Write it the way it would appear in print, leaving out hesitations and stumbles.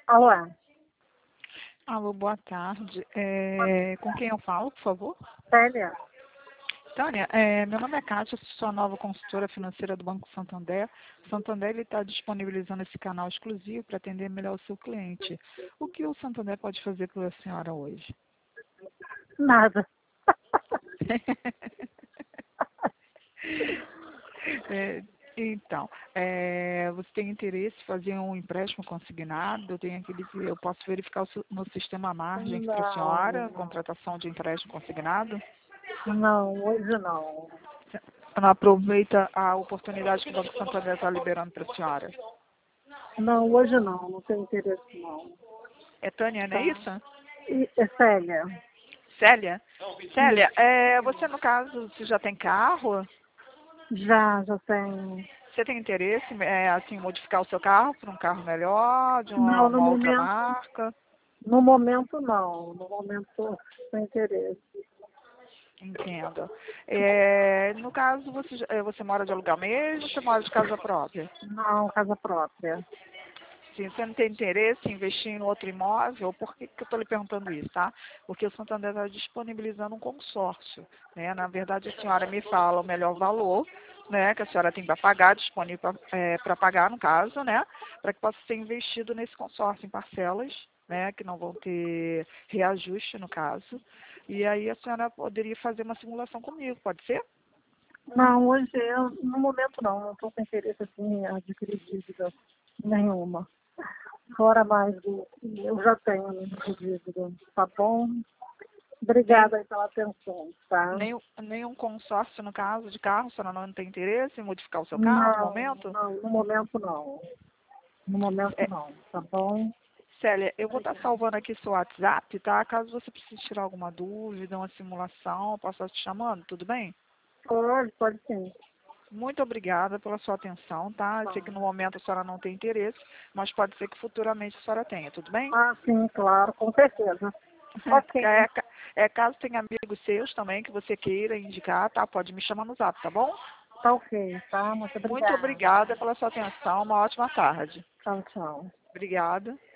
Alô, Alô, boa tarde. Com quem eu falo, por favor? Célia? Tânia, meu nome é Kátia, sou a nova consultora financeira do Banco Santander. O Santander está disponibilizando esse canal exclusivo para atender melhor o seu cliente. O que o Santander pode fazer pela senhora hoje? Nada. Então, você tem interesse em fazer um empréstimo consignado? Eu posso verificar no sistema margem para a senhora, contratação de empréstimo consignado? Não, hoje não. Não aproveita a oportunidade que o Banco Santander está liberando para a senhora. Não, hoje não tenho interesse não. É Tânia, não é isso? É Célia? Célia? Célia, você no caso, você já tem carro? Já tenho. Você tem interesse assim, em modificar o seu carro para um carro melhor, de Não, uma outra marca? no momento não. No momento sem interesse. Entendo. No caso, você mora de aluguel mesmo ou você mora de casa própria? Não, casa própria. Se você não tem interesse em investir em outro imóvel, por que eu estou lhe perguntando isso, tá? Porque o Santander está disponibilizando um consórcio, né? Na verdade, a senhora me fala o melhor valor, né? Que a senhora tem para pagar, disponível para pagar, no caso, né? Para que possa ser investido nesse consórcio em parcelas, né? Que não vão ter reajuste, no caso. E aí a senhora poderia fazer uma simulação comigo, pode ser? Não, hoje no momento não estou com interesse assim, em adquirir dívida nenhuma. Fora mais do que eu já tenho de dívida, tá bom? Nem, Obrigada aí pela atenção, tá? nenhum consórcio, no caso, de carro, a senhora não tem interesse em modificar o seu carro no Não, momento? não, no momento não. No momento É, não, tá bom? Célia, eu vou estar salvando aqui seu WhatsApp, tá? Caso você precise tirar alguma dúvida, uma simulação, eu posso estar te chamando, tudo bem? Pode sim. Muito obrigada pela sua atenção, tá? Eu sei que no momento a senhora não tem interesse, mas pode ser que futuramente a senhora tenha, tudo bem? Ah, sim, claro, com certeza. Ok, Caso tenha amigos seus também que você queira indicar, tá? Pode me chamar no Zap, tá bom? tá ok, tá? Muito Muito obrigada. obrigada pela sua atenção, uma ótima tarde. Tchau, tchau. Obrigada.